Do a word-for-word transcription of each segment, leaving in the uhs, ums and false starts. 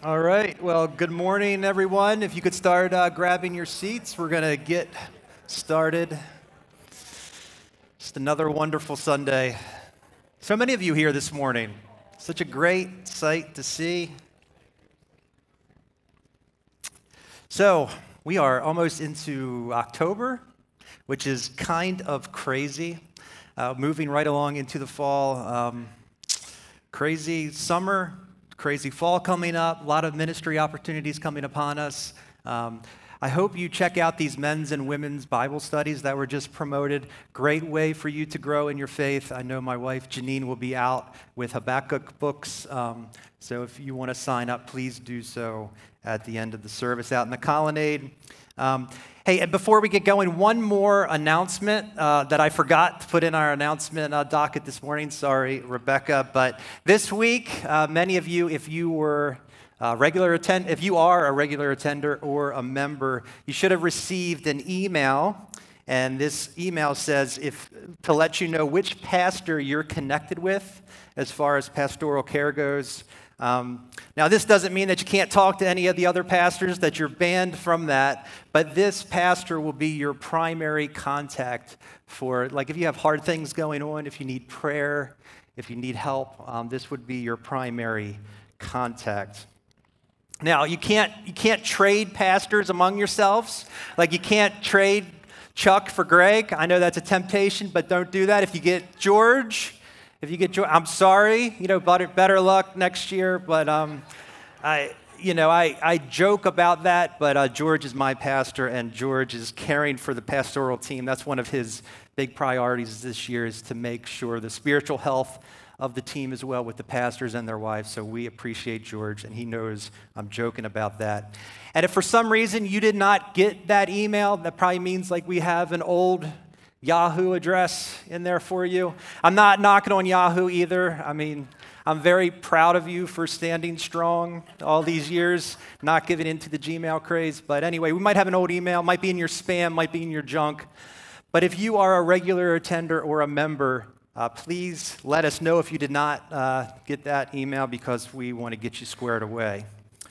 All right. Well, good morning, everyone. If you could start uh, grabbing your seats, we're going to get started. Just another wonderful Sunday. So many of you here this morning. Such a great sight to see. So, we are almost into October, which is kind of crazy. Uh, moving right along into the fall. Um, crazy summer. Crazy fall coming up, a lot of ministry opportunities coming upon us. Um, I hope you check out these men's and women's Bible studies that were just promoted. Great way for you to grow in your faith. I know my wife Janine will be out with Habakkuk books, um, so if you want to sign up, please do so at the end of the service out in the colonnade. Um, hey, and before we get going, one more announcement uh, that I forgot to put in our announcement uh, docket this morning. Sorry, Rebecca. But this week, uh, many of you, if you were uh, regular attend, if you are a regular attender or a member, you should have received an email. And this email says if to let you know which pastor you're connected with as far as pastoral care goes. Um, now, this doesn't mean that you can't talk to any of the other pastors, that you're banned from that, but this pastor will be your primary contact for, like, if you have hard things going on, if you need prayer, if you need help, um, this would be your primary contact. Now, you can't you can't trade pastors among yourselves. Like, you can't trade Chuck for Greg. I know that's a temptation, but don't do that. If you get George... If you get joy, I'm sorry, you know, better, better luck next year. But um, I, you know, I, I joke about that. But uh, George is my pastor, and George is caring for the pastoral team. That's one of his big priorities this year, is to make sure the spiritual health of the team as well with the pastors and their wives. So we appreciate George, and he knows I'm joking about that. And if for some reason you did not get that email, that probably means like we have an old Yahoo address in there for you. I'm not knocking on Yahoo either. I mean, I'm very proud of you for standing strong all these years, not giving in to the Gmail craze. But anyway, we might have an old email, might be in your spam, might be in your junk. But if you are a regular attender or a member, uh, please let us know if you did not uh, get that email, because we want to get you squared away.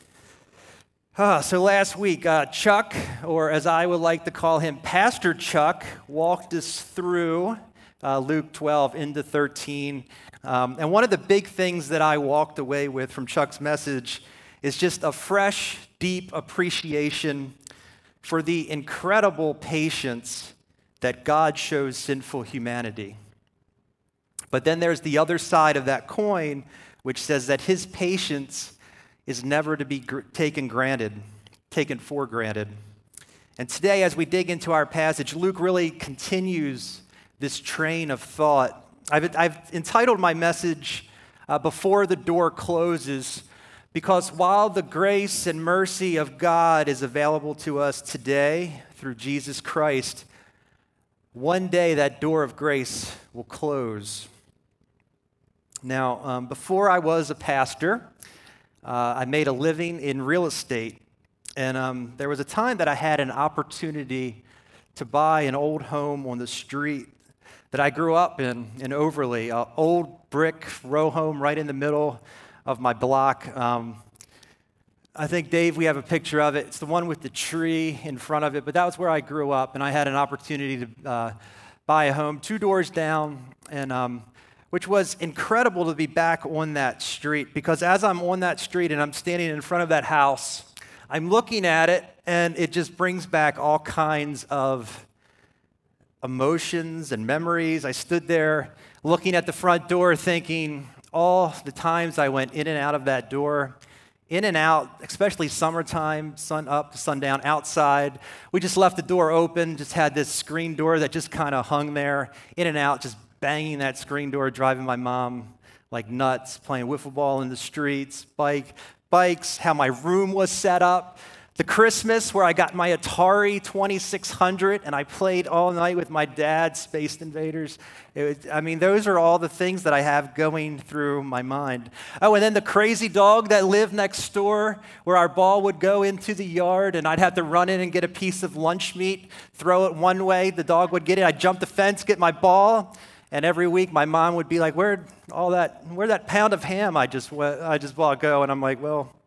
Uh, so last week, uh, Chuck, or as I would like to call him, Pastor Chuck, walked us through uh, Luke twelve into thirteen. Um, and one of the big things that I walked away with from Chuck's message is just a fresh, deep appreciation for the incredible patience that God shows sinful humanity. But then there's the other side of that coin, which says that his patience is never to be gr- taken granted, taken for granted. And today, as we dig into our passage, Luke really continues this train of thought. I've, I've entitled my message, uh, Before the Door Closes, because while the grace and mercy of God is available to us today through Jesus Christ, one day that door of grace will close. Now, um, before I was a pastor, Uh, I made a living in real estate, and um, there was a time that I had an opportunity to buy an old home on the street that I grew up in, in Overley, an old brick row home right in the middle of my block. Um, I think, Dave, we have a picture of it. It's the one with the tree in front of it, but that was where I grew up, and I had an opportunity to uh, buy a home two doors down, and um, which was incredible to be back on that street, because as I'm on that street and I'm standing in front of that house, I'm looking at it, and it just brings back all kinds of emotions and memories. I stood there looking at the front door thinking all the times I went in and out of that door, in and out, especially summertime, sun up, sun down, outside. We just left the door open, just had this screen door that just kind of hung there, in and out, just banging that screen door, driving my mom like nuts, playing wiffle ball in the streets, bike, bikes, how my room was set up. The Christmas where I got my Atari twenty-six hundred and I played all night with my dad, Space Invaders. It was, I mean, those are all the things that I have going through my mind. Oh, and then the crazy dog that lived next door, where our ball would go into the yard and I'd have to run in and get a piece of lunch meat, throw it one way, the dog would get it, I'd jump the fence, get my ball, and every week my mom would be like, where'd all that, where'd that pound of ham I just, I just bought go? And I'm like, well,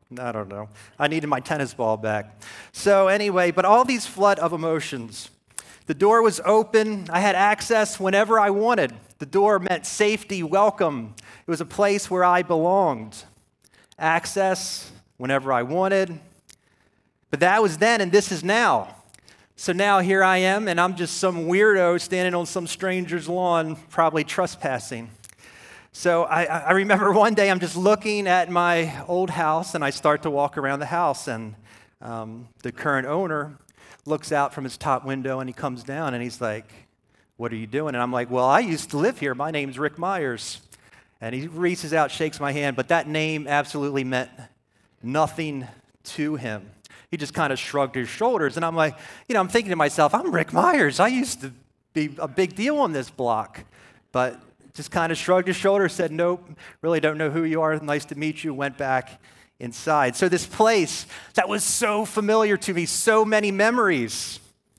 I don't know. I needed my tennis ball back. So anyway, but all these flood of emotions. The door was open. I had access whenever I wanted. The door meant safety, welcome. It was a place where I belonged. Access whenever I wanted. But that was then, and this is now. So now here I am, and I'm just some weirdo standing on some stranger's lawn, probably trespassing. So I, I remember one day I'm just looking at my old house, and I start to walk around the house, and um, the current owner looks out from his top window, and he comes down, and he's like, "What are you doing?" And I'm like, "Well, I used to live here. My name's Rick Myers." And he reaches out, shakes my hand, but that name absolutely meant nothing to him. He just kind of shrugged his shoulders, and I'm like, you know, I'm thinking to myself, I'm Rick Myers. I used to be a big deal on this block, but just kind of shrugged his shoulders, said, "Nope, really don't know who you are. Nice to meet you." Went back inside. So this place that was so familiar to me, so many memories,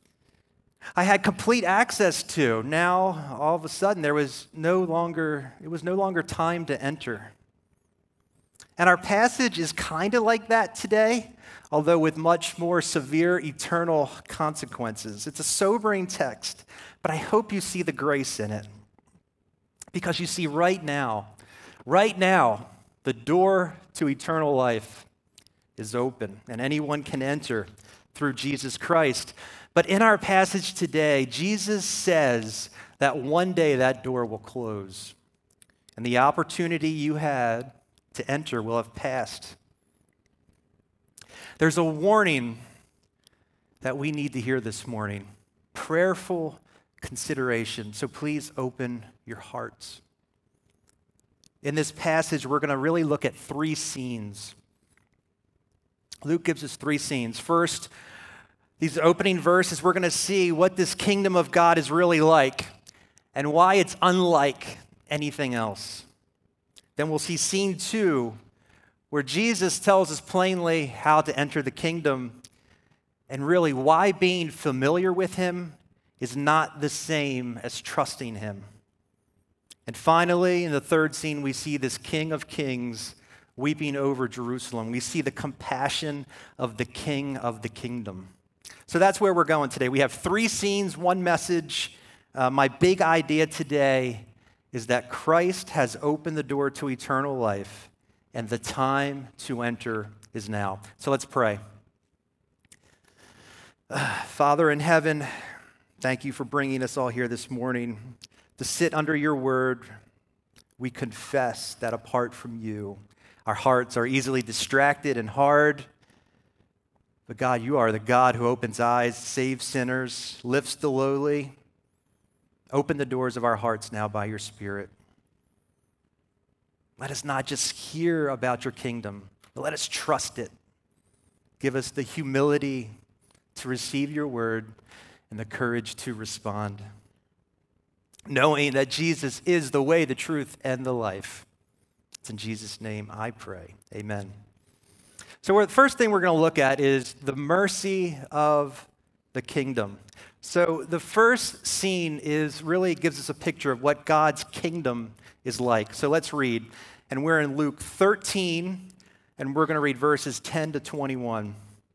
I had complete access to. Now, all of a sudden, there was no longer, it was no longer time to enter. And our passage is kind of like that today, although with much more severe eternal consequences. It's a sobering text, but I hope you see the grace in it. Because you see, right now, right now, the door to eternal life is open, and anyone can enter through Jesus Christ. But in our passage today, Jesus says that one day that door will close, and the opportunity you had to enter will have passed. There's a warning that we need to hear this morning, prayerful consideration. So please open your hearts. In this passage, we're going to really look at three scenes. Luke gives us three scenes. First, these opening verses, we're going to see what this kingdom of God is really like and why it's unlike anything else. Then we'll see scene two, where Jesus tells us plainly how to enter the kingdom and really why being familiar with him is not the same as trusting him. And finally, in the third scene, we see this King of Kings weeping over Jerusalem. We see the compassion of the King of the kingdom. So that's where we're going today. We have three scenes, one message. Uh, my big idea today is that Christ has opened the door to eternal life, and the time to enter is now. So let's pray. Uh, Father in heaven, thank you for bringing us all here this morning to sit under your word. We confess that apart from you, our hearts are easily distracted and hard. But God, you are the God who opens eyes, saves sinners, lifts the lowly. Open the doors of our hearts now by your Spirit. Let us not just hear about your kingdom, but let us trust it. Give us the humility to receive your word and the courage to respond, knowing that Jesus is the way, the truth, and the life. It's in Jesus' name I pray. Amen. So we're, the first thing we're going to look at is the mercy of the kingdom. So the first scene is really gives us a picture of what God's kingdom is like. So let's read. And we're in Luke thirteen, and we're going to read verses ten to twenty-one.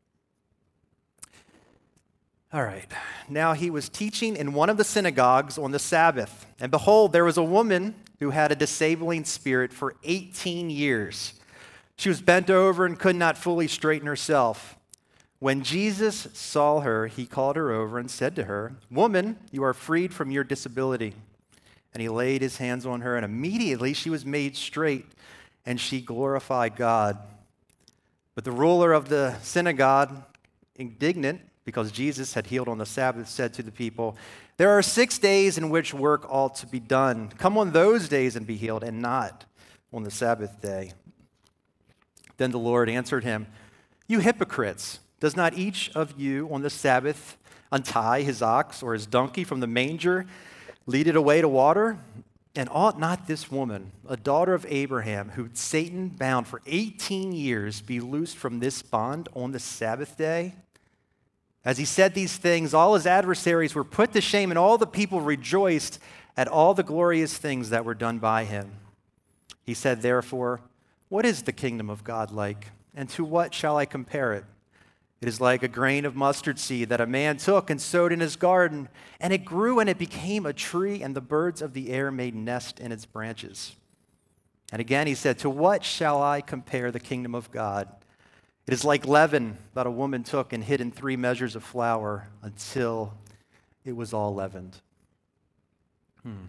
All right. Now he was teaching in one of the synagogues on the Sabbath. And behold, there was a woman who had a disabling spirit for eighteen years. She was bent over and could not fully straighten herself. When Jesus saw her, he called her over and said to her, "Woman, you are freed from your disability." And he laid his hands on her, and immediately she was made straight, and she glorified God. But the ruler of the synagogue, indignant because Jesus had healed on the Sabbath, said to the people, "There are six days in which work ought to be done. Come on those days and be healed, and not on the Sabbath day." Then the Lord answered him, "You hypocrites, does not each of you on the Sabbath untie his ox or his donkey from the manger, lead it away to water? And ought not this woman, a daughter of Abraham, who Satan bound for eighteen years, be loosed from this bond on the Sabbath day?" As he said these things, all his adversaries were put to shame, and all the people rejoiced at all the glorious things that were done by him. He said, therefore, "What is the kingdom of God like? And to what shall I compare it? It is like a grain of mustard seed that a man took and sowed in his garden, and it grew and it became a tree, and the birds of the air made nest in its branches. And again he said, to what shall I compare the kingdom of God? It is like leaven that a woman took and hid in three measures of flour until it was all leavened. Hmm.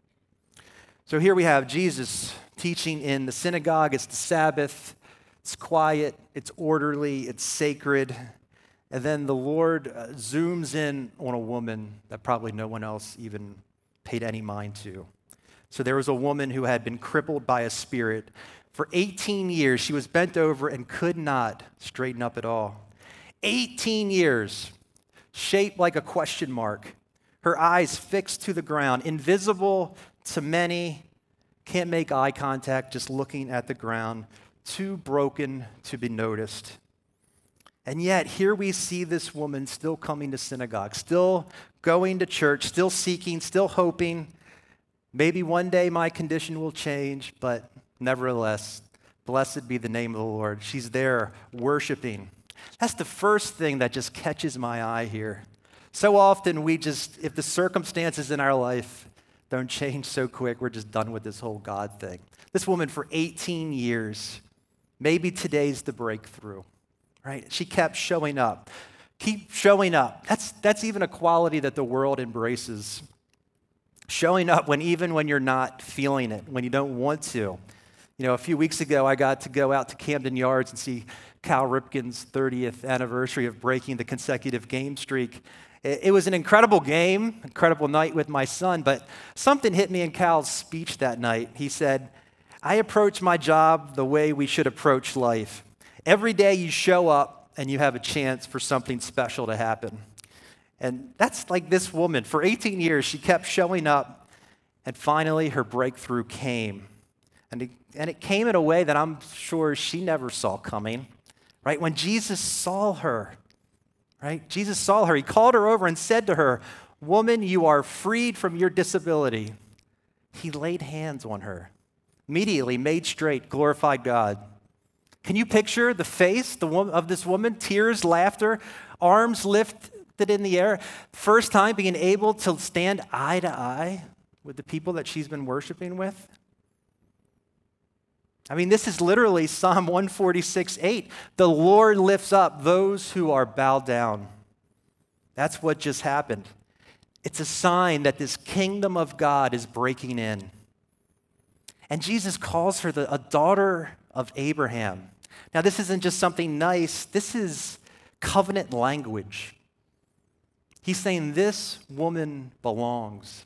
So here we have Jesus teaching in the synagogue. It's the Sabbath. It's quiet. It's orderly. It's sacred. And then the Lord uh, zooms in on a woman that probably no one else even paid any mind to. So there was a woman who had been crippled by a spirit. For eighteen years, she was bent over and could not straighten up at all. eighteen years, shaped like a question mark. Her eyes fixed to the ground, invisible to many, can't make eye contact, just looking at the ground, too broken to be noticed. And yet, here we see this woman still coming to synagogue, still going to church, still seeking, still hoping. Maybe one day my condition will change, but nevertheless, blessed be the name of the Lord. She's there worshiping. That's the first thing that just catches my eye here. So often we just, if the circumstances in our life don't change so quick, we're just done with this whole God thing. This woman for eighteen years, maybe today's the breakthrough, right? She kept showing up. Keep showing up. That's, that's even a quality that the world embraces. Showing up when even when you're not feeling it, when you don't want to. You know, a few weeks ago, I got to go out to Camden Yards and see Cal Ripken's thirtieth anniversary of breaking the consecutive game streak. It, it was an incredible game, incredible night with my son, but something hit me in Cal's speech that night. He said, I approach my job the way we should approach life. Every day you show up and you have a chance for something special to happen. And that's like this woman. For eighteen years, she kept showing up, and finally her breakthrough came. And it, and it came in a way that I'm sure she never saw coming, right? When Jesus saw her, right? Jesus saw her. He called her over and said to her, woman, you are freed from your disability. He laid hands on her, immediately made straight, glorified God. Can you picture the face the woman, of this woman? Tears, laughter, arms lifted in the air, first time being able to stand eye to eye with the people that she's been worshiping with. I mean, this is literally Psalm one forty-six, eight. The Lord lifts up those who are bowed down. That's what just happened. It's a sign that this kingdom of God is breaking in. And Jesus calls her the, a daughter of Abraham. Now, this isn't just something nice. This is covenant language. He's saying this woman belongs.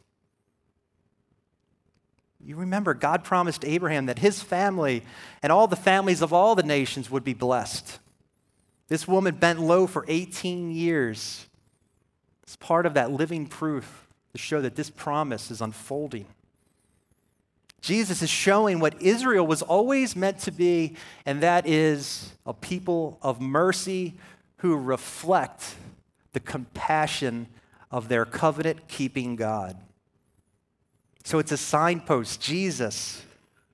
You remember, God promised Abraham that his family and all the families of all the nations would be blessed. This woman bent low for eighteen years. It's part of that living proof to show that this promise is unfolding. Jesus is showing what Israel was always meant to be, and that is a people of mercy who reflect the compassion of their covenant-keeping God. So it's a signpost. Jesus,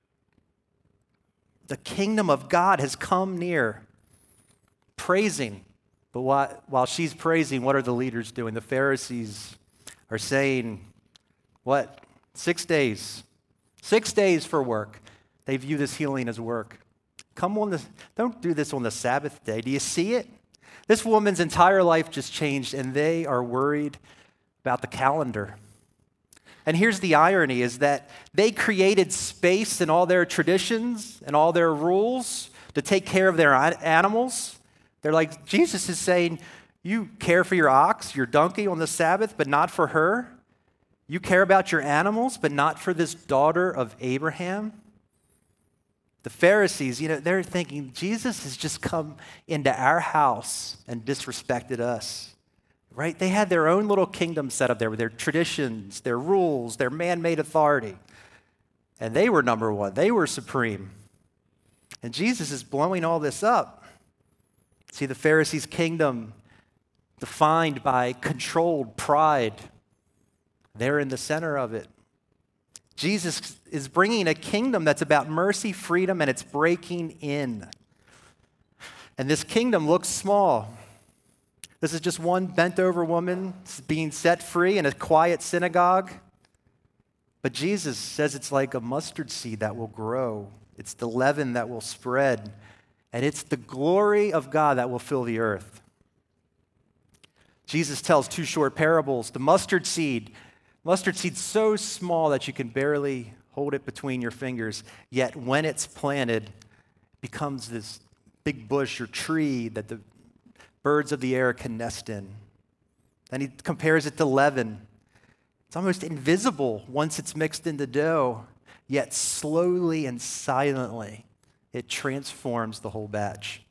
the kingdom of God has come near. Praising. But while she's praising, what are the leaders doing? The Pharisees are saying, what? Six days. Six days for work. They view this healing as work. Come on, the, don't do this on the Sabbath day. Do you see it? This woman's entire life just changed, and they are worried about the calendar. And here's the irony, is that they created space in all their traditions and all their rules to take care of their animals. They're like, Jesus is saying, you care for your ox, your donkey on the Sabbath, but not for her. You care about your animals, but not for this daughter of Abraham. The Pharisees, you know, they're thinking, Jesus has just come into our house and disrespected us, right? They had their own little kingdom set up there with their traditions, their rules, their man-made authority. And they were number one. They were supreme. And Jesus is blowing all this up. See, the Pharisees' kingdom defined by controlled pride. They're in the center of it. Jesus is bringing a kingdom that's about mercy, freedom, and it's breaking in. And this kingdom looks small. This is just one bent-over woman being set free in a quiet synagogue. But Jesus says it's like a mustard seed that will grow. It's the leaven that will spread. And it's the glory of God that will fill the earth. Jesus tells two short parables. The mustard seed. Mustard seed's so small that you can barely hold it between your fingers. Yet when it's planted, it becomes this big bush or tree that the birds of the air can nest in. Then he compares it to leaven. It's almost invisible once it's mixed into dough, yet slowly and silently, it transforms the whole batch.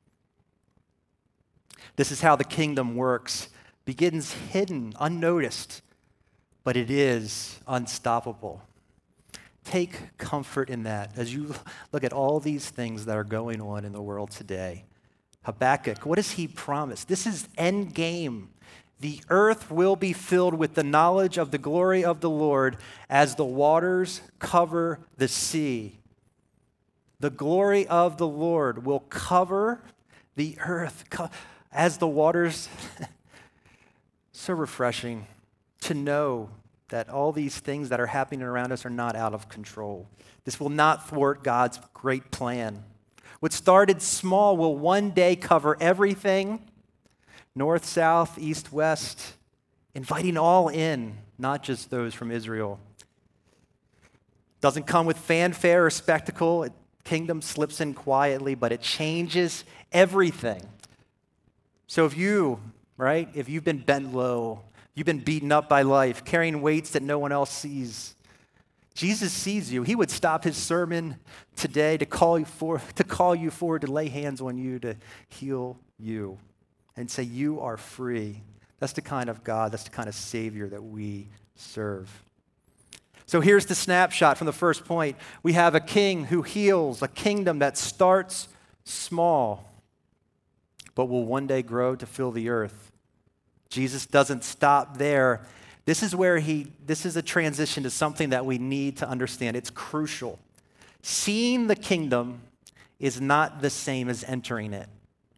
This is how the kingdom works. Begins hidden, unnoticed, but it is unstoppable. Take comfort in that as you look at all these things that are going on in the world today. Habakkuk, what does he promise? This is end game. The earth will be filled with the knowledge of the glory of the Lord as the waters cover the sea. The glory of the Lord will cover the earth as the waters. So refreshing to know that all these things that are happening around us are not out of control. This will not thwart God's great plan. What started small will one day cover everything, north, south, east, west, inviting all in, not just those from Israel. Doesn't come with fanfare or spectacle. It, kingdom slips in quietly, but it changes everything. So if you, right, if you've been bent low, you've been beaten up by life, carrying weights that no one else sees, Jesus sees you. He would stop his sermon today to call you for, to call you forward, to lay hands on you, to heal you, and say you are free. That's the kind of God, that's the kind of Savior that we serve. So here's the snapshot from the first point. We have a king who heals, a kingdom that starts small, but will one day grow to fill the earth. Jesus doesn't stop there. This is where he, this is a transition to something that we need to understand. It's crucial. Seeing the kingdom is not the same as entering it.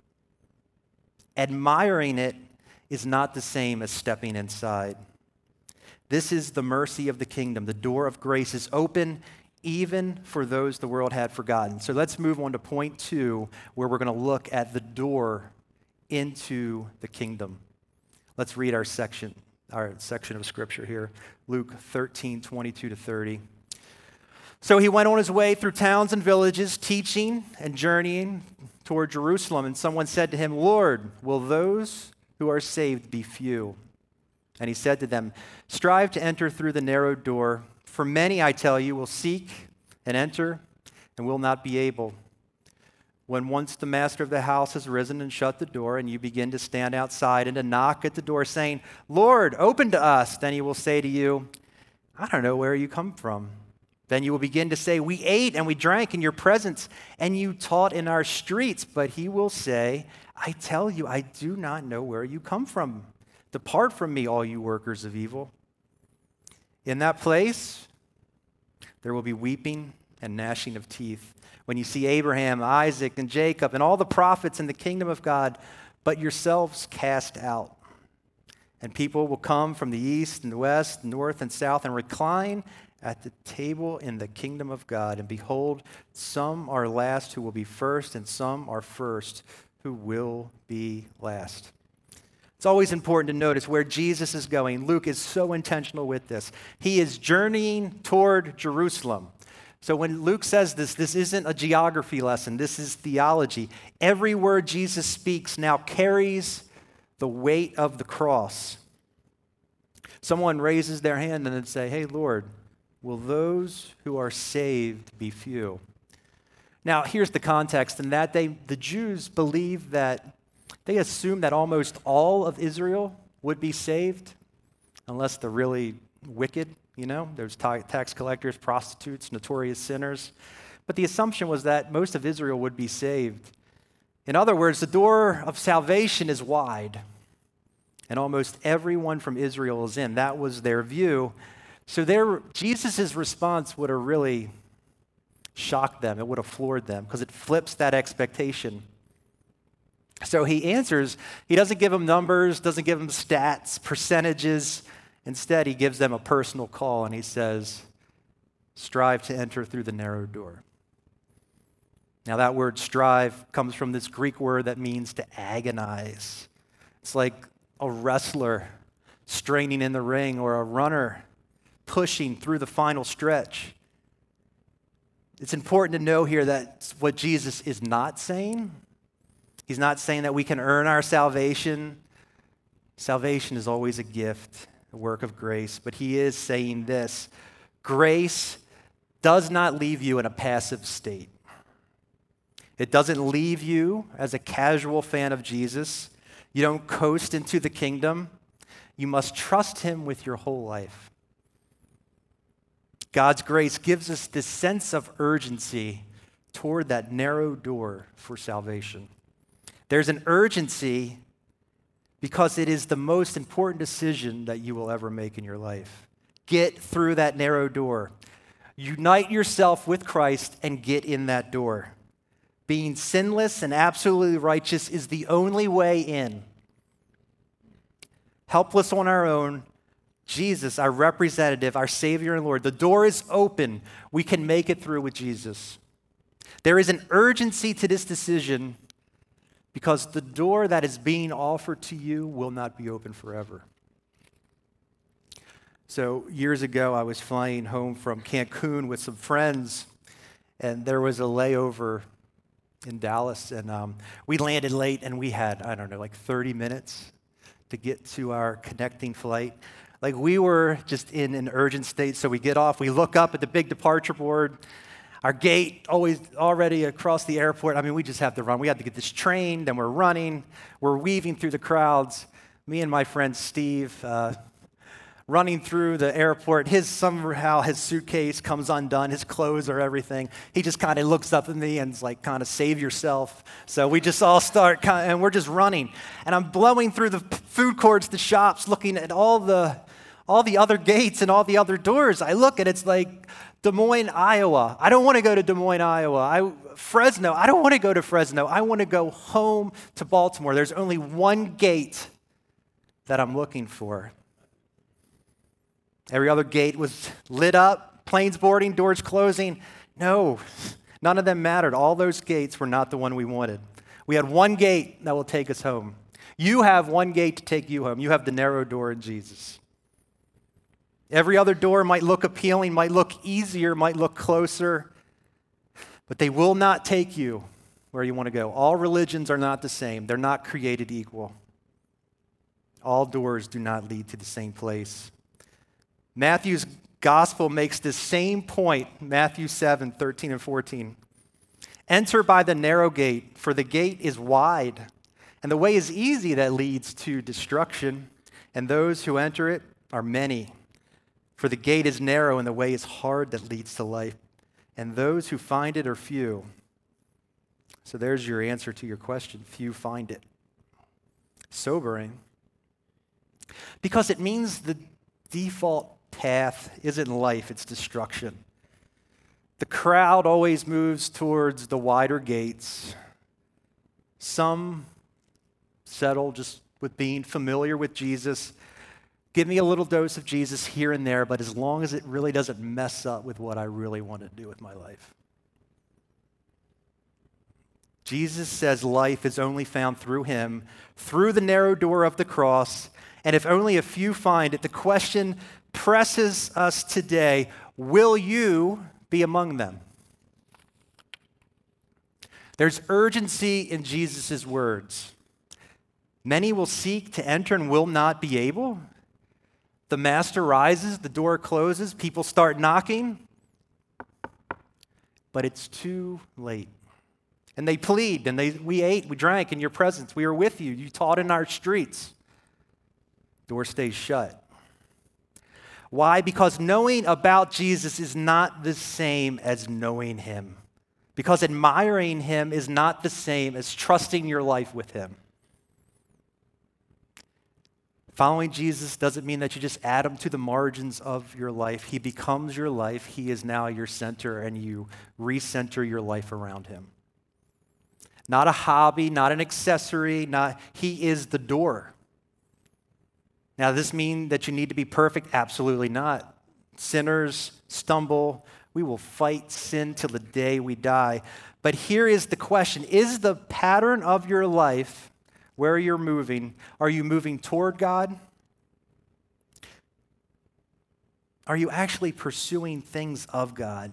Admiring it is not the same as stepping inside. This is the mercy of the kingdom. The door of grace is open even for those the world had forgotten. So let's move on to point two, where we're going to look at the door into the kingdom. Let's read our section. Our section of scripture here, Luke thirteen, twenty-two to thirty. So he went on his way through towns and villages, teaching and journeying toward Jerusalem. And someone said to him, Lord, will those who are saved be few? And he said to them, strive to enter through the narrow door. For many, I tell you, will seek and enter and will not be able. When once the master of the house has risen and shut the door, and you begin to stand outside and to knock at the door, saying, Lord, open to us, then he will say to you, I don't know where you come from. Then you will begin to say, we ate and we drank in your presence, and you taught in our streets. But he will say, I tell you, I do not know where you come from. Depart from me, all you workers of evil. In that place, there will be weeping and gnashing of teeth, when you see Abraham, Isaac, and Jacob, and all the prophets in the kingdom of God, but yourselves cast out. And people will come from the east and the west, north and south, and recline at the table in the kingdom of God. And behold, some are last who will be first, and some are first who will be last. It's always important to notice where Jesus is going. Luke is so intentional with this. He is journeying toward Jerusalem. So when Luke says this, this isn't a geography lesson. This is theology. Every word Jesus speaks now carries the weight of the cross. Someone raises their hand and then say, hey, Lord, will those who are saved be few? Now, here's the context. In that day, the Jews believed that, they assumed that almost all of Israel would be saved, unless they're really wicked. You know, there's tax collectors, prostitutes, notorious sinners. But the assumption was that most of Israel would be saved. In other words, the door of salvation is wide, and almost everyone from Israel is in. That was their view. So their, Jesus' response would have really shocked them. It would have floored them, because it flips that expectation. So he answers, he doesn't give them numbers, doesn't give them stats, percentages. Instead, he gives them a personal call and he says, strive to enter through the narrow door. Now, that word strive comes from this Greek word that means to agonize. It's like a wrestler straining in the ring or a runner pushing through the final stretch. It's important to know here that what Jesus is not saying, he's not saying that we can earn our salvation. Salvation is always a gift, a work of grace, but he is saying this: grace does not leave you in a passive state. It doesn't leave you as a casual fan of Jesus. You don't coast into the kingdom. You must trust him with your whole life. God's grace gives us this sense of urgency toward that narrow door for salvation. There's an urgency because it is the most important decision that you will ever make in your life. Get through that narrow door. Unite yourself with Christ and get in that door. Being sinless and absolutely righteous is the only way in. Helpless on our own, Jesus, our representative, our Savior and Lord, the door is open. We can make it through with Jesus. There is an urgency to this decision because the door that is being offered to you will not be open forever. So years ago, I was flying home from Cancun with some friends, and there was a layover in Dallas, and um, we landed late, and we had, I don't know, like thirty minutes to get to our connecting flight. Like, we were just in an urgent state, so we get off, we look up at the big departure board, our gate always already across the airport. I mean, we just have to run. We have to get this train, then we're running, we're weaving through the crowds. Me and my friend Steve, uh, running through the airport. His somehow his suitcase comes undone. His clothes are everything. He just kind of looks up at me and is like, kind of, save yourself. So we just all start, kind of, and we're just running. And I'm blowing through the food courts, the shops, looking at all the all the other gates and all the other doors. I look and it's like Des Moines, Iowa. I don't want to go to Des Moines, Iowa. I, Fresno. I don't want to go to Fresno. I want to go home to Baltimore. There's only one gate that I'm looking for. Every other gate was lit up, planes boarding, doors closing. No, none of them mattered. All those gates were not the one we wanted. We had one gate that will take us home. You have one gate to take you home. You have the narrow door in Jesus. Every other door might look appealing, might look easier, might look closer, but they will not take you where you want to go. All religions are not the same. They're not created equal. All doors do not lead to the same place. Matthew's gospel makes this same point, Matthew seven, thirteen and fourteen. Enter by the narrow gate, for the gate is wide, and the way is easy that leads to destruction, and those who enter it are many. For the gate is narrow, and the way is hard that leads to life, and those who find it are few. So there's your answer to your question. Few find it. Sobering. Because it means the default path isn't life, it's destruction. The crowd always moves towards the wider gates. Some settle just with being familiar with Jesus. Give me a little dose of Jesus here and there, but as long as it really doesn't mess up with what I really want to do with my life. Jesus says life is only found through him, through the narrow door of the cross, and if only a few find it, the question presses us today: will you be among them? There's urgency in Jesus' words. Many will seek to enter and will not be able. The master rises, the door closes, people start knocking, but it's too late. And they plead, and they, we ate, we drank in your presence, we were with you, you taught in our streets. Door stays shut. Why? Because knowing about Jesus is not the same as knowing him. Because admiring him is not the same as trusting your life with him. Following Jesus doesn't mean that you just add him to the margins of your life. He becomes your life. He is now your center, and you recenter your life around him. Not a hobby, not an accessory, not he is the door. Now, does this mean that you need to be perfect? Absolutely not. Sinners stumble. We will fight sin till the day we die. But here is the question. Is the pattern of your life, where you're moving, are you moving toward God? Are you actually pursuing things of God?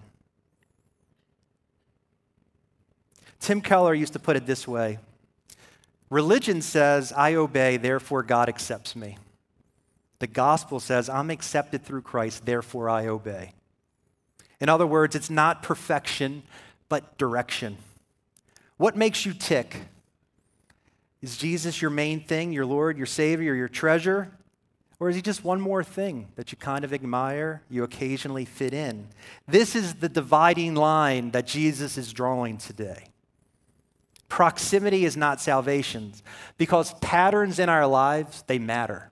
Tim Keller used to put it this way. Religion says, I obey, therefore God accepts me. The gospel says, I'm accepted through Christ, therefore I obey. In other words, it's not perfection, but direction. What makes you tick? Is Jesus your main thing, your Lord, your Savior, your treasure? Or is he just one more thing that you kind of admire, you occasionally fit in? This is the dividing line that Jesus is drawing today. Proximity is not salvation, because patterns in our lives, they matter.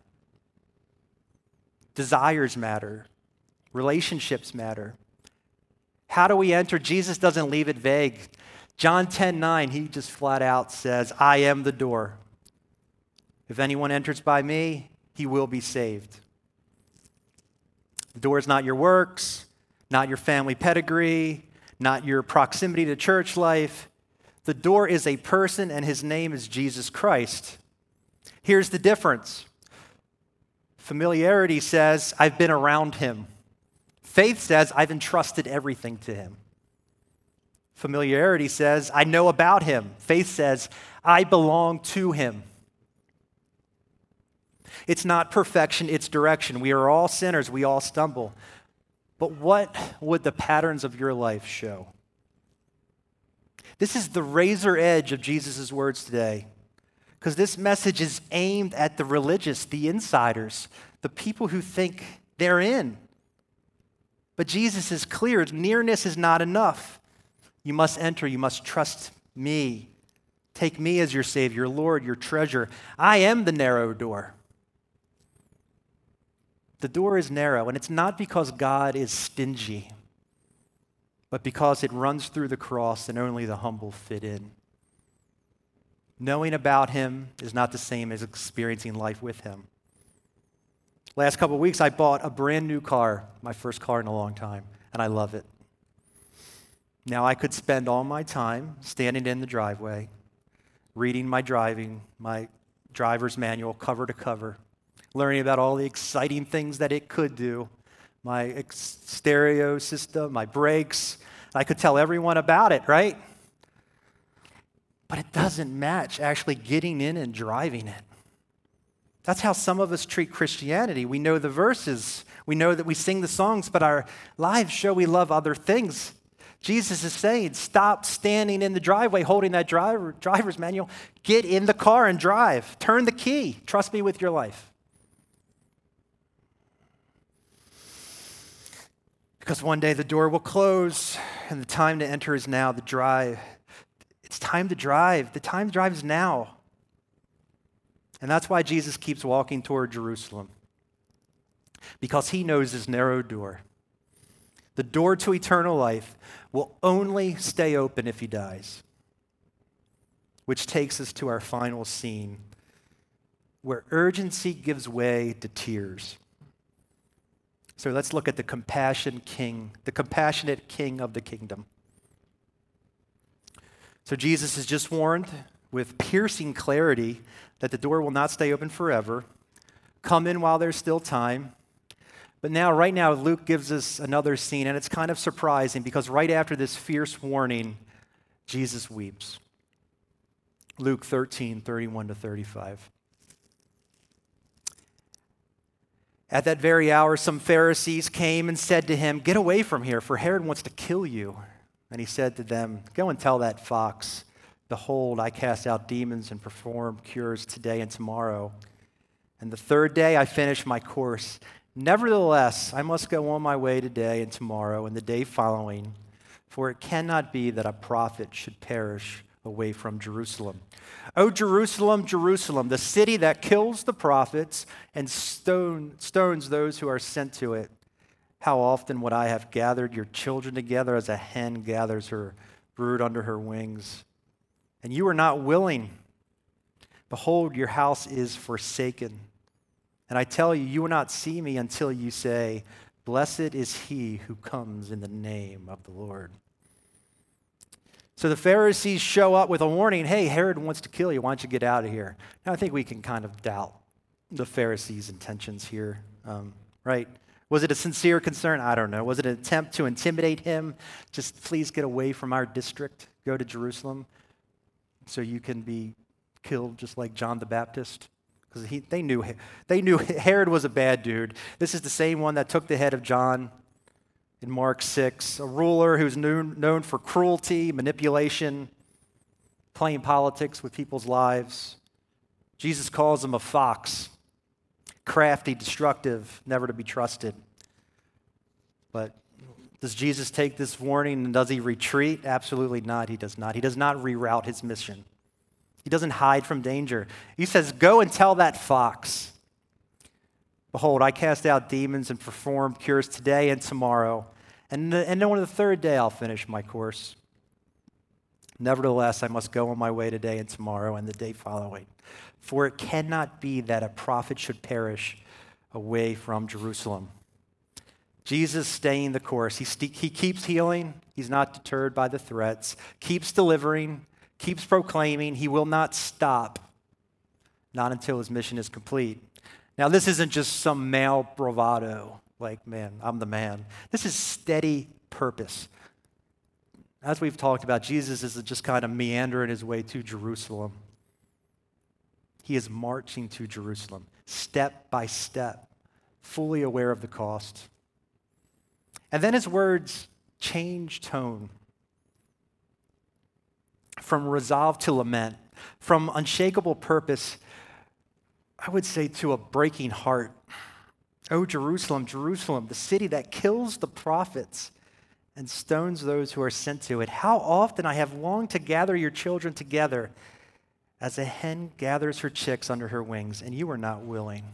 Desires matter. Relationships matter. How do we enter? Jesus doesn't leave it vague. John ten nine, he just flat out says, I am the door. If anyone enters by me, he will be saved. The door is not your works, not your family pedigree, not your proximity to church life. The door is a person, and his name is Jesus Christ. Here's the difference. Familiarity says, I've been around him. Faith says, I've entrusted everything to him. Familiarity says, I know about him. Faith says, I belong to him. It's not perfection, it's direction. We are all sinners, we all stumble. But what would the patterns of your life show? This is the razor edge of Jesus' words today, because this message is aimed at the religious, the insiders, the people who think they're in. But Jesus is clear, nearness is not enough. You must enter, you must trust me. Take me as your Savior, Lord, your treasure. I am the narrow door. The door is narrow, and it's not because God is stingy, but because it runs through the cross and only the humble fit in. Knowing about him is not the same as experiencing life with him. Last couple of weeks, I bought a brand new car, my first car in a long time, and I love it. Now, I could spend all my time standing in the driveway, reading my driving, my driver's manual cover to cover, learning about all the exciting things that it could do, my ex- stereo system, my brakes. I could tell everyone about it, right? But it doesn't match actually getting in and driving it. That's how some of us treat Christianity. We know the verses. We know that we sing the songs, but our lives show we love other things. Jesus is saying, stop standing in the driveway holding that driver, driver's manual. Get in the car and drive. Turn the key. Trust me with your life. Because one day the door will close and the time to enter is now. The drive. It's time to drive. The time to drive is now. And that's why Jesus keeps walking toward Jerusalem. Because he knows his narrow door. The door to eternal life will only stay open if he dies. Which takes us to our final scene, where urgency gives way to tears. So let's look at the compassion king, the compassionate king of the kingdom. So Jesus is just warned with piercing clarity that the door will not stay open forever. Come in while there's still time. But now, right now, Luke gives us another scene, and it's kind of surprising because right after this fierce warning, Jesus weeps. Luke thirteen, thirty-one to thirty-five. At that very hour, some Pharisees came and said to him, "Get away from here, for Herod wants to kill you." And he said to them, "Go and tell that fox, behold, I cast out demons and perform cures today and tomorrow. And the third day I finish my course. Nevertheless, I must go on my way today and tomorrow and the day following, for it cannot be that a prophet should perish away from Jerusalem. O Jerusalem, Jerusalem, the city that kills the prophets and stone, stones those who are sent to it. How often would I have gathered your children together as a hen gathers her brood under her wings, and you are not willing. Behold, your house is forsaken. And I tell you, you will not see me until you say, blessed is he who comes in the name of the Lord. So the Pharisees show up with a warning, hey, Herod wants to kill you. Why don't you get out of here? Now, I think we can kind of doubt the Pharisees' intentions here, um, right? Was it a sincere concern? I don't know. Was it an attempt to intimidate him? Just please get away from our district. Go to Jerusalem so you can be killed just like John the Baptist? Because they knew they knew Herod was a bad dude. This is the same one that took the head of John in Mark six, a ruler who's known, known for cruelty, manipulation, playing politics with people's lives. Jesus calls him a fox, crafty, destructive, never to be trusted. But does Jesus take this warning and does he retreat? Absolutely not, he does not. He does not reroute his mission. He doesn't hide from danger. He says, go and tell that fox, behold, I cast out demons and perform cures today and tomorrow, and, the, and on the third day I'll finish my course. Nevertheless, I must go on my way today and tomorrow and the day following. For it cannot be that a prophet should perish away from Jerusalem. Jesus staying the course. He, st- he keeps healing. He's not deterred by the threats. Keeps delivering. Keeps proclaiming. He will not stop. Not until his mission is complete. Now, this isn't just some male bravado, like, man, I'm the man. This is steady purpose. As we've talked about, Jesus is just kind of meandering his way to Jerusalem. He is marching to Jerusalem, step by step, fully aware of the cost. And then his words change tone from resolve to lament, from unshakable purpose, I would say, to a breaking heart. Oh, Jerusalem, Jerusalem, the city that kills the prophets and stones those who are sent to it. How often I have longed to gather your children together as a hen gathers her chicks under her wings, and you are not willing.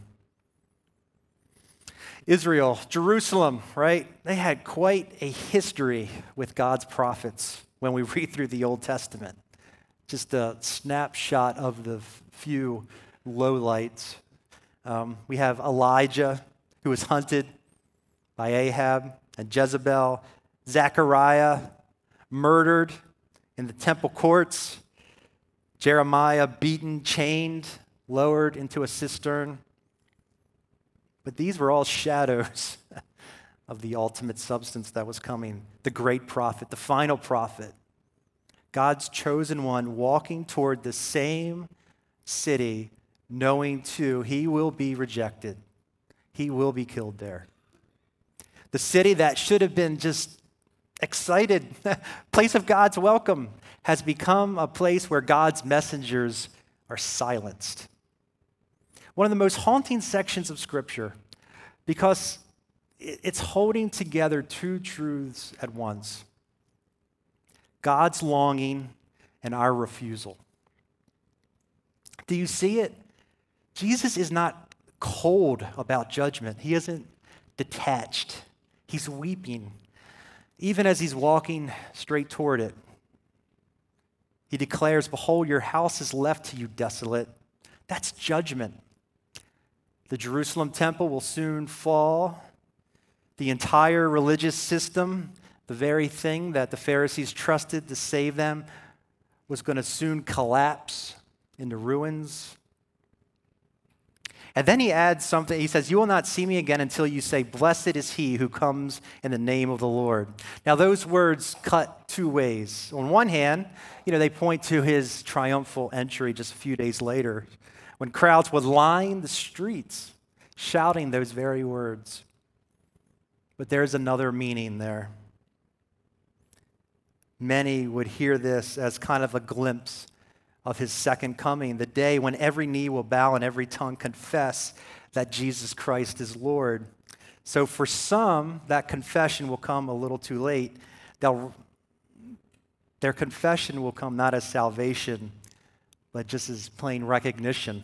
Israel, Jerusalem, right? They had quite a history with God's prophets when we read through the Old Testament. Just a snapshot of the few lowlights. Um, we have Elijah, who was hunted by Ahab and Jezebel. Zechariah, murdered in the temple courts. Jeremiah, beaten, chained, lowered into a cistern. But these were all shadows of the ultimate substance that was coming, the great prophet, the final prophet, God's chosen one, walking toward the same city, knowing too he will be rejected. He will be killed there. The city that should have been just excited, place of God's welcome, has become a place where God's messengers are silenced. One of the most haunting sections of Scripture, because it's holding together two truths at once: God's longing and our refusal. Do you see it? Jesus is not cold about judgment. He isn't detached. He's weeping, even as he's walking straight toward it. He declares, behold, your house is left to you desolate. That's judgment. The Jerusalem temple will soon fall. The entire religious system, the very thing that the Pharisees trusted to save them, was going to soon collapse into ruins. And then he adds something. He says, you will not see me again until you say, blessed is he who comes in the name of the Lord. Now, those words cut two ways. On one hand, you know, they point to his triumphal entry just a few days later, when crowds would line the streets shouting those very words. But there's another meaning there. Many would hear this as kind of a glimpse of his second coming, the day when every knee will bow and every tongue confess that Jesus Christ is Lord. So for some, that confession will come a little too late. They'll, their confession will come not as salvation, but just as plain recognition.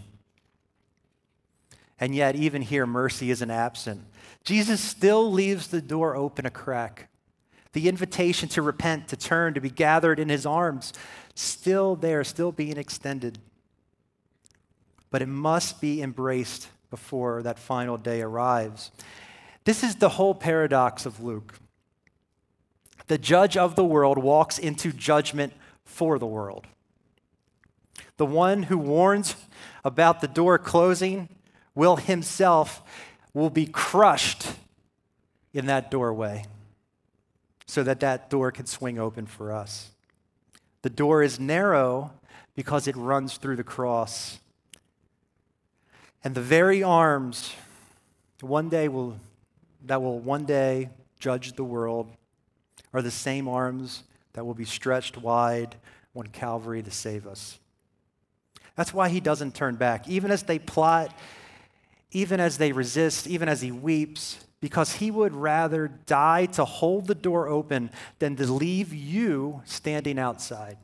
And yet, even here, mercy isn't absent. Jesus still leaves the door open a crack. the invitation to repent, to turn, to be gathered in his arms, still there, still being extended. But it must be embraced before that final day arrives. This is the whole paradox of Luke. The judge of the world walks into judgment for the world. The one who warns about the door closing will himself will be crushed in that doorway so that that door can swing open for us. The door is narrow because it runs through the cross. And the very arms one day will that will one day judge the world are the same arms that will be stretched wide on Calvary to save us. That's why he doesn't turn back, even as they plot, even as they resist, even as he weeps, because he would rather die to hold the door open than to leave you standing outside.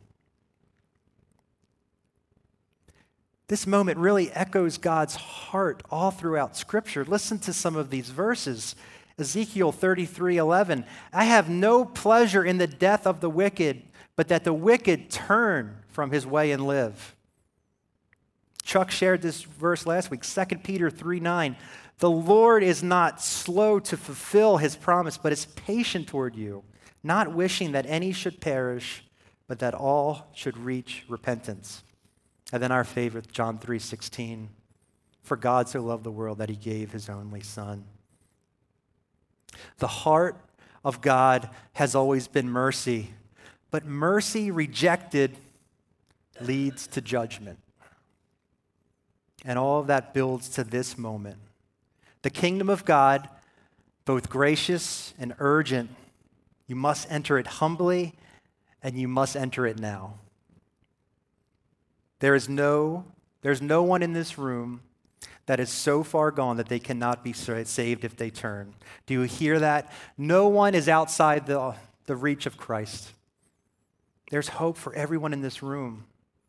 This moment really echoes God's heart all throughout Scripture. Listen to some of these verses. Ezekiel thirty-three eleven, I have no pleasure in the death of the wicked, but that the wicked turn from his way and live. Chuck shared this verse last week, Second Peter three nine. The Lord is not slow to fulfill his promise, but is patient toward you, not wishing that any should perish, but that all should reach repentance. And then our favorite, John three sixteen. For God so loved the world that he gave his only Son. The heart of God has always been mercy, but mercy rejected leads to judgment. And all of that builds to this moment. The kingdom of God, both gracious and urgent, you must enter it humbly and you must enter it now. There is no, there's no one in this room that is so far gone that they cannot be saved if they turn. Do you hear that? No one is outside the, the reach of Christ. There's hope for everyone in this room.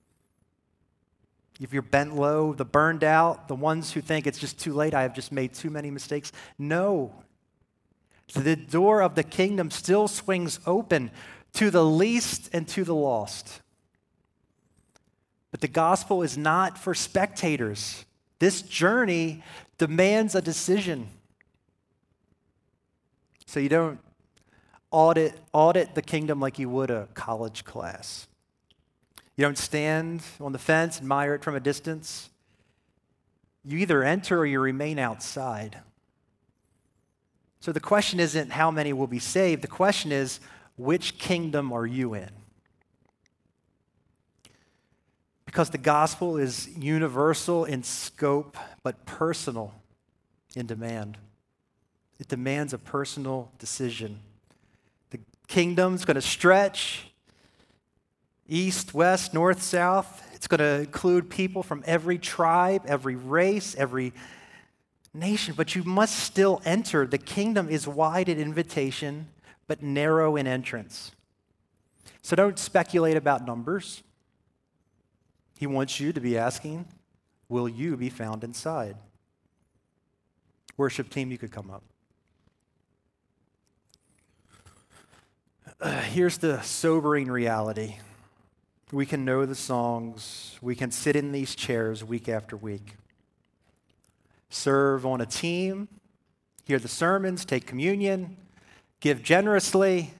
If you're bent low, the burned out, the ones who think it's just too late, I have just made too many mistakes. No. The door of the kingdom still swings open to the least and to the lost. But the gospel is not for spectators. This journey demands a decision. So you don't audit, audit the kingdom like you would a college class. You don't stand on the fence, admire it from a distance. You either enter or you remain outside. So the question isn't how many will be saved. The question is, which kingdom are you in? Because the gospel is universal in scope, but personal in demand. It demands a personal decision. The kingdom's going to stretch east, west, north, south. It's going to include people from every tribe, every race, every nation, but you must still enter. The kingdom is wide in invitation, but narrow in entrance. So don't speculate about numbers. He wants you to be asking, will you be found inside? Worship team, you could come up. Uh, here's the sobering reality. We can know the songs. We can sit in these chairs week after week. Serve on a team, hear the sermons, take communion, give generously,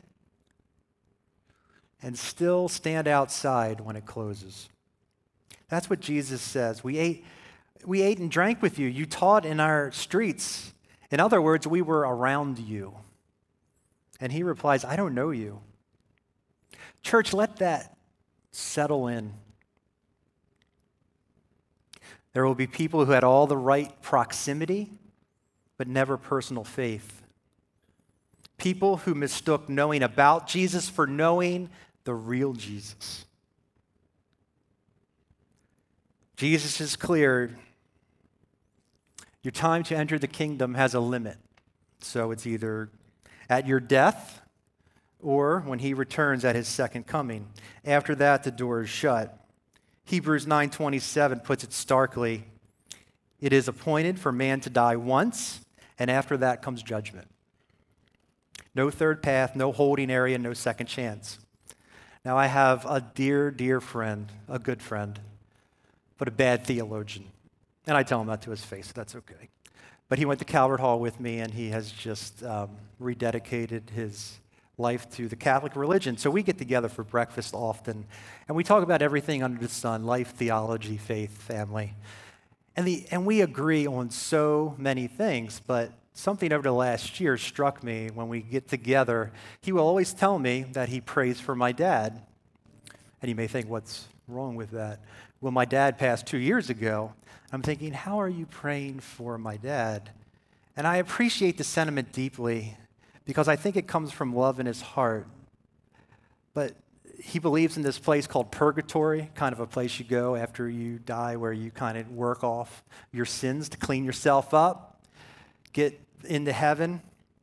and still stand outside when it closes. That's what Jesus says. We ate, we ate and drank with you. You taught in our streets. In other words, we were around you. And he replies, I don't know you. Church, let that settle in. There will be people who had all the right proximity, but never personal faith. People who mistook knowing about Jesus for knowing the real Jesus. Jesus is clear. Your time to enter the kingdom has a limit. So it's either at your death or when he returns at his second coming. After that, the door is shut. Hebrews nine twenty-seven puts it starkly. It is appointed for man to die once, and after that comes judgment. No third path, no holding area, no second chance. Now, I have a dear, dear friend, a good friend, but a bad theologian. And I tell him that to his face, so that's okay. But he went to Calvert Hall with me, and he has just um, rededicated his life to the Catholic religion. So we get together for breakfast often, and we talk about everything under the sun, life, theology, faith, family. And, the, and we agree on so many things, but something over the last year struck me when we get together. He will always tell me that he prays for my dad. And you may think, what's wrong with that? Well, my dad passed two years ago. I'm thinking, how are you praying for my dad? And I appreciate the sentiment deeply because I think it comes from love in his heart. But he believes in this place called purgatory, kind of a place you go after you die where you kind of work off your sins to clean yourself up, get into heaven.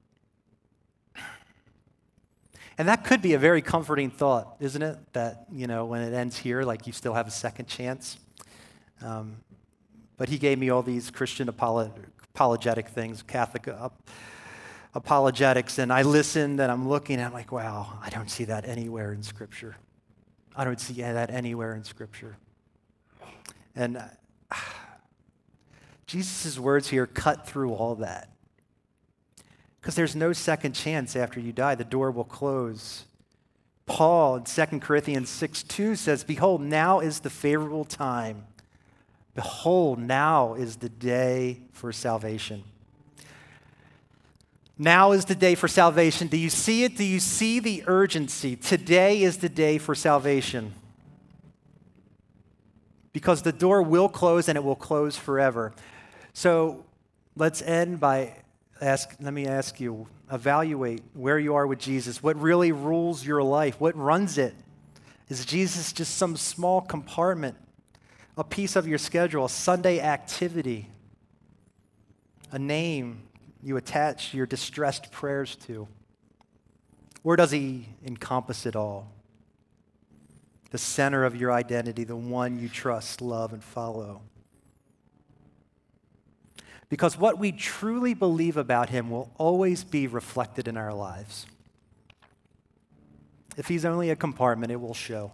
And that could be a very comforting thought, isn't it? That, you know, when it ends here, like you still have a second chance. Um, but he gave me all these Christian apolo- apologetic things, Catholic up, apologetics, and I listened and I'm looking and I'm like, wow, I don't see that anywhere in Scripture. I don't see that anywhere in Scripture. And uh, Jesus' words here cut through all that. Because there's no second chance after you die. The door will close. Paul in Second Corinthians six two says, behold, now is the favorable time. Behold, now is the day for salvation. Now is the day for salvation. Do you see it? Do you see the urgency? Today is the day for salvation. Because the door will close and it will close forever. So let's end by ask, let me ask you, evaluate where you are with Jesus. What really rules your life? What runs it? Is Jesus just some small compartment, a piece of your schedule, a Sunday activity, a name you attach your distressed prayers to? Or does he encompass it all? The center of your identity, the one you trust, love, and follow. Because what we truly believe about him will always be reflected in our lives. If he's only a compartment, it will show.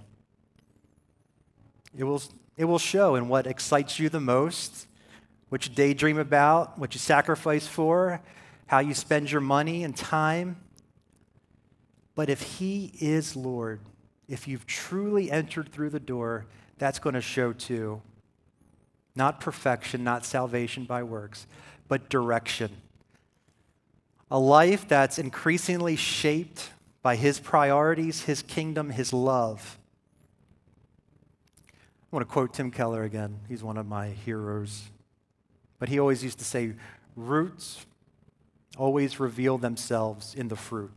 It will, it will show in what excites you the most, what you daydream about, what you sacrifice for, how you spend your money and time. But if he is Lord, if you've truly entered through the door, that's going to show too. Not perfection, not salvation by works, but direction. A life that's increasingly shaped by his priorities, his kingdom, his love. I want to quote Tim Keller again. He's one of my heroes. But he always used to say, roots always reveal themselves in the fruit.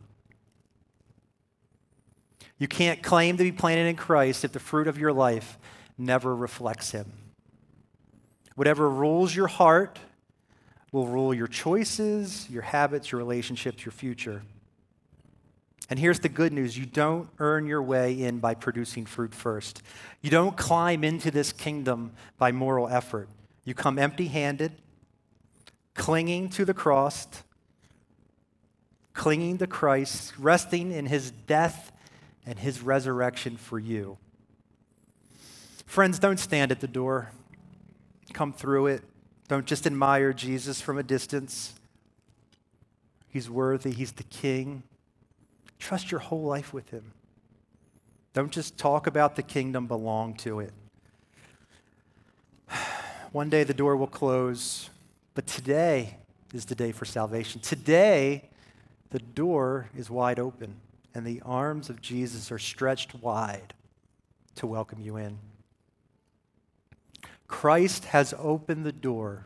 You can't claim to be planted in Christ if the fruit of your life never reflects him. Whatever rules your heart will rule your choices, your habits, your relationships, your future. And here's the good news. You don't earn your way in by producing fruit first. You don't climb into this kingdom by moral effort. You come empty-handed, clinging to the cross, clinging to Christ, resting in his death and his resurrection for you. Friends, don't stand at the door. Come through it. Don't just admire Jesus from a distance. He's worthy. He's the King. Trust your whole life with him. Don't just talk about the kingdom, belong to it. One day the door will close, but today is the day for salvation. Today, the door is wide open, and the arms of Jesus are stretched wide to welcome you in. Christ has opened the door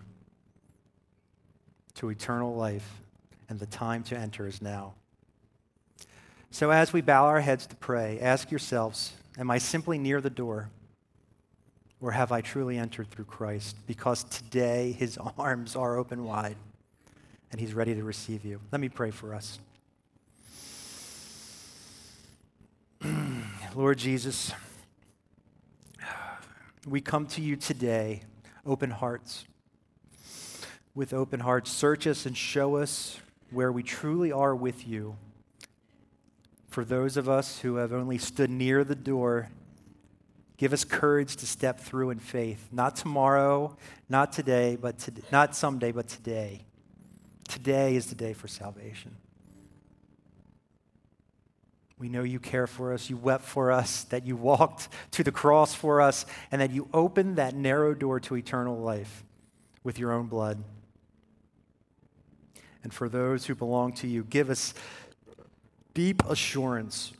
to eternal life, and the time to enter is now. So as we bow our heads to pray, ask yourselves, am I simply near the door, or have I truly entered through Christ? Because today his arms are open wide, and he's ready to receive you. Let me pray for us. Lord Jesus, we come to you today, open hearts. With open hearts, search us and show us where we truly are with you For those of us who have only stood near the door, give us courage to step through in faith. Not tomorrow, not today, but to, not someday, but today. Today is the day for salvation. We know you care for us, you wept for us, that you walked to the cross for us, and that you opened that narrow door to eternal life with your own blood. And for those who belong to you, give us deep assurance.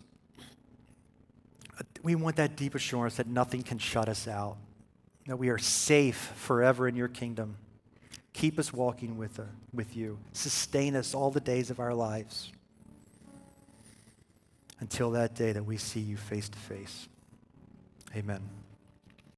We want that deep assurance that nothing can shut us out, that we are safe forever in your kingdom. Keep us walking with, uh, with you. Sustain us all the days of our lives until that day that we see you face to face. Amen.